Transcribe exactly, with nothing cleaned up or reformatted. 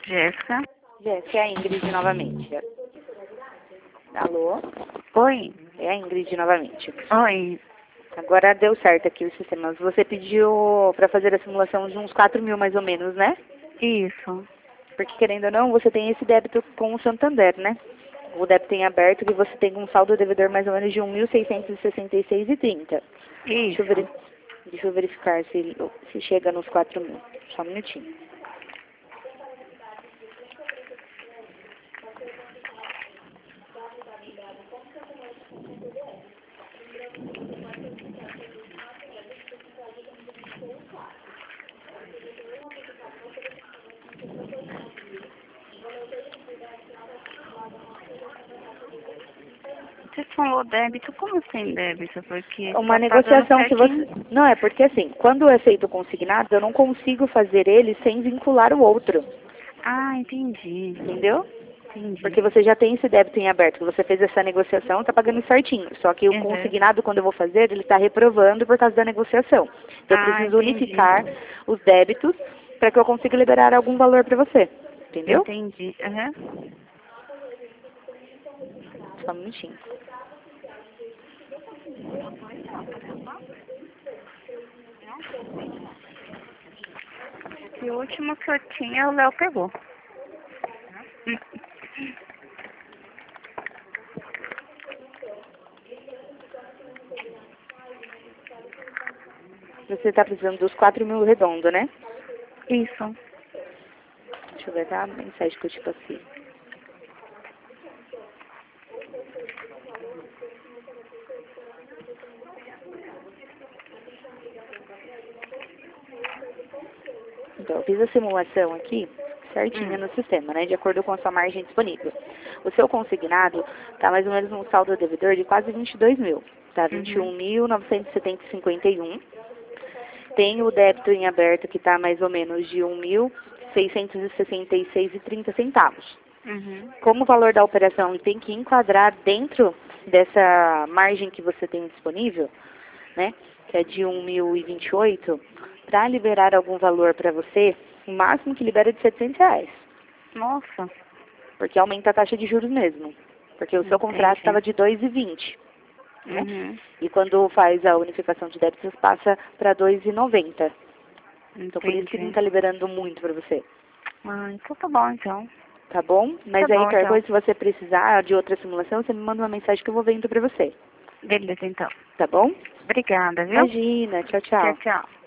Jéssica. Jéssica, é a Ingrid novamente. Alô? Oi. É a Ingrid novamente. Oi. Agora deu certo aqui o sistema. Você pediu para fazer a simulação de uns quatro mil mais ou menos, né? Isso. Porque querendo ou não, você tem esse débito com o Santander, né? O débito em aberto que você tem um saldo devedor mais ou menos de um mil seiscentos e sessenta e seis reais e trinta centavos. Deixa eu, Isso. veri... Deixa eu verificar se, se chega nos quatro mil. Só um minutinho. Você falou débito? Como assim débito? Porque Uma tá pagando negociação que você... certinho. Não, é porque assim, quando eu aceito o consignado, eu não consigo fazer ele sem vincular o outro. Ah, entendi. Entendeu? Entendi. Porque você já tem esse débito em aberto, que você fez essa negociação, está pagando certinho. Só que o Uhum. consignado, quando eu vou fazer, ele está reprovando por causa da negociação. Então, eu Ah, preciso entendi. unificar os débitos para que eu consiga liberar algum valor para você. Entendeu? Entendi. Uhum. Só um minutinho. E o último que eu tinha, o Léo pegou. Você está precisando dos quatro mil redondo, né? Isso. Deixa eu ver, tá? A mensagem que eu te passei. Então, eu fiz a simulação aqui, certinha Hum. no sistema, né? De acordo com a sua margem disponível. O seu consignado está mais ou menos um saldo devedor de quase vinte e dois mil. Tá? vinte e um mil novecentos e setenta e cinquenta e um. Tem o débito em aberto que está mais ou menos de um mil seiscentos e sessenta e seis reais e trinta centavos. Uhum. Como o valor da operação tem que enquadrar dentro dessa margem que você tem disponível, né, que é de um mil e vinte e oito, para liberar algum valor para você, o máximo que libera é de setecentos reais, Nossa. porque aumenta a taxa de juros mesmo, porque o seu contrato Entendi. estava de dois e vinte, né, Uhum. e quando faz a unificação de débitos passa para dois e noventa. Então por isso que não Entendi. está liberando muito para você. Ah, então tá bom, então. Tá bom? Mas Tá aí, bom, qualquer então. coisa, se você precisar de outra simulação, você me manda uma mensagem que eu vou vendo para você. Beleza, então. Tá bom? Obrigada, viu? Imagina. Tchau, Tchau, tchau. tchau.